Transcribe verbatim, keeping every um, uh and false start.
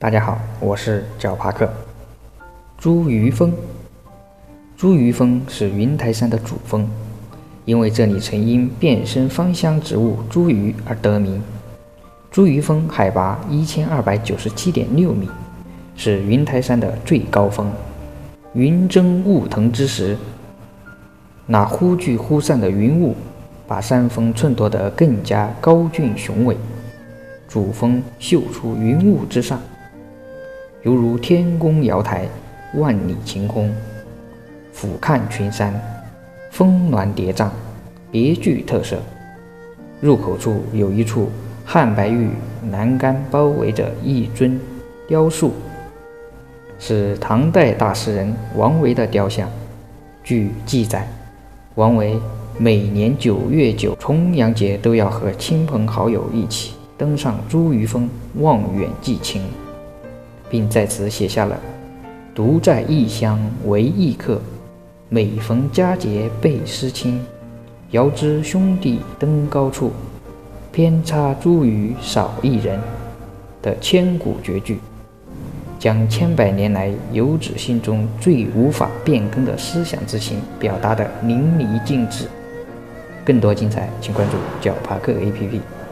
大家好，我是脚帕克。茱萸峰，茱萸峰是云台山的主峰，因为这里曾因变身芳香植物茱萸而得名。茱萸峰海拔一千二百九十七点六米，是云台山的最高峰。云蒸雾腾之时，那忽聚忽散的云雾把山峰衬托得更加高峻雄伟。主峰秀出云雾之上，犹如天宫瑶台，万里晴空。俯瞰群山，峰峦叠嶂，别具特色。入口处有一处汉白玉栏杆包围着一尊雕塑，是唐代大诗人王维的雕像。据记载，王维每年九月九重阳节都要和亲朋好友一起登上茱萸峰望远寄情，并在此写下了“独在异乡为异客，每逢佳节倍思亲。遥知兄弟登高处，偏差茱萸少一人”的千古绝句，将千百年来游子心中最无法变更的思想之情表达得淋漓尽致。更多精彩，请关注脚帕克 A P P。